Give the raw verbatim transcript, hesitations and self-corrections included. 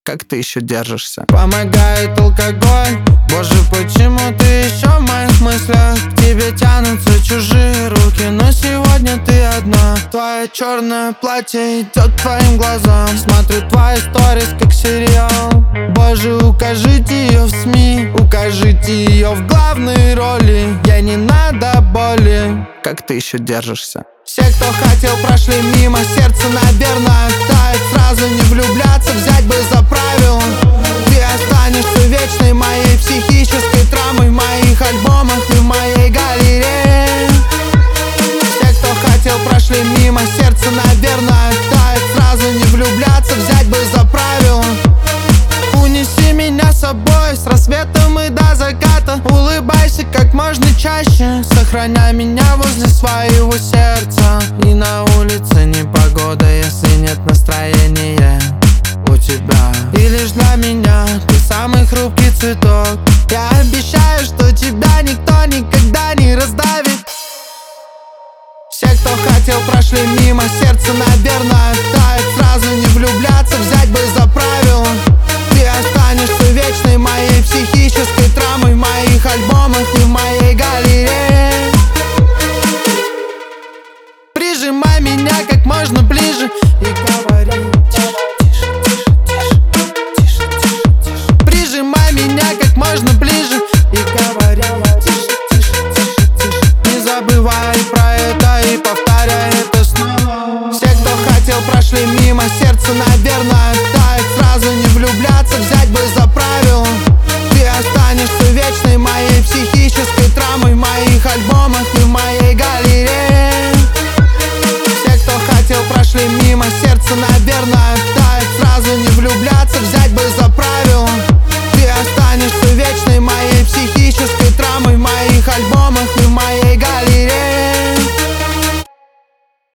Как ты еще держишься? Помогает алкоголь. Боже, почему ты еще в моих мыслях? К тебе тянутся чужие руки, но сегодня ты одна. Твое черное платье идет к твоим глазам. Смотрю твои сторис как сериал. Боже, укажите ее в СМИ, укажите ее в главные роли. Я не надо боли. Как ты еще держишься? Все, кто хотел, прошли мимо. Сердце, наверное, тает. Сразу не влюбляться, взять бы за правило. Ты останешься вечной моей психической травмой. В моих альбомах и в моей галерее. Все, кто хотел, прошли мимо. Сердце, наверное, тает. Сразу не влюбляться, взять бы за правило. Унеси меня с собой с рассветом и до заката. Улыбайся как можно чаще. Сохраняй меня возле своего сердца. И на улице непогода, если нет настроения у тебя. И лишь для меня ты самый хрупкий цветок. Я обещаю, что тебя никто никогда не раздавит. Все, кто хотел, прошли мимо. Сердце, наверное, тает. Сразу не влюбляться, взять